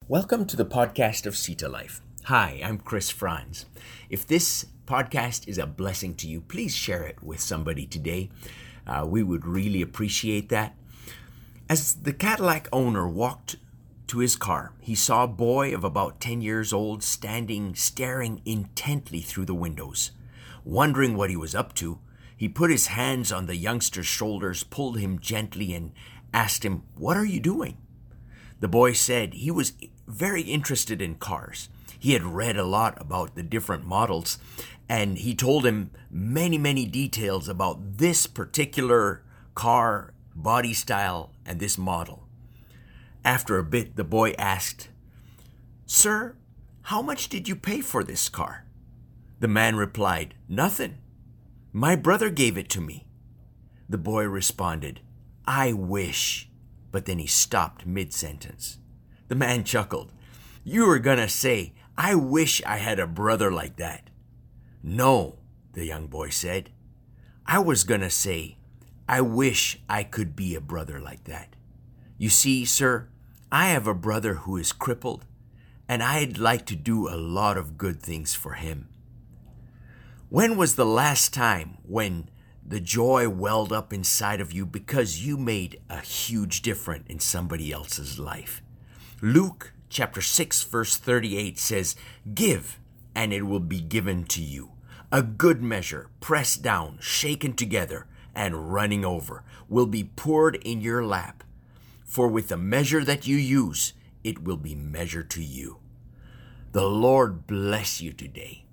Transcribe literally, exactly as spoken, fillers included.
Welcome to the podcast of Sita Life. Hi, I'm Chris Franz. If this podcast is a blessing to you, please share it with somebody today. Uh, we would really appreciate that. As the Cadillac owner walked to his car, he saw a boy of about ten years old standing, staring intently through the windows. Wondering what he was up to, he put his hands on the youngster's shoulders, pulled him gently, and asked him, "What are you doing?" The boy said he was very interested in cars. He had read a lot about the different models, and he told him many, many details about this particular car, body style, and this model. After a bit, the boy asked, "Sir, how much did you pay for this car?" The man replied, "Nothing. My brother gave it to me." The boy responded, "I wish," but then he stopped mid-sentence. The man chuckled. "You were gonna say, 'I wish I had a brother like that.'" "No," the young boy said. "I was gonna say, 'I wish I could be a brother like that.' You see, sir, I have a brother who is crippled, and I'd like to do a lot of good things for him." When was the last time when the joy welled up inside of you because you made a huge difference in somebody else's life? Luke chapter six verse thirty-eight says, "Give, and it will be given to you. A good measure, pressed down, shaken together, and running over, will be poured in your lap. For with the measure that you use, it will be measured to you." The Lord bless you today.